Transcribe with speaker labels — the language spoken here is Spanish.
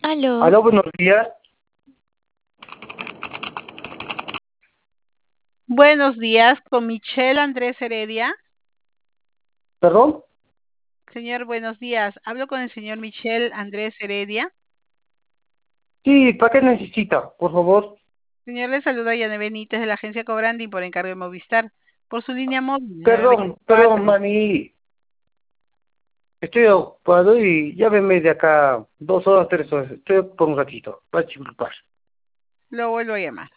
Speaker 1: Aló,
Speaker 2: Aló, buenos días.
Speaker 3: Buenos días, con Michelle Andrés Heredia.
Speaker 2: ¿Perdón?
Speaker 3: Señor, buenos días. Hablo con el señor Michelle Andrés Heredia.
Speaker 2: Sí, ¿para qué necesita? Por favor.
Speaker 3: Señor, le saluda Yane Benítez de la agencia Cobrandi por encargo de Movistar. Por su línea móvil,
Speaker 2: Perdón,
Speaker 3: 924.
Speaker 2: mami. Estoy ocupado y llámeme de acá 2 horas, 3 horas. Estoy por un ratito. Va a disculpar.
Speaker 3: Lo vuelvo a llamar.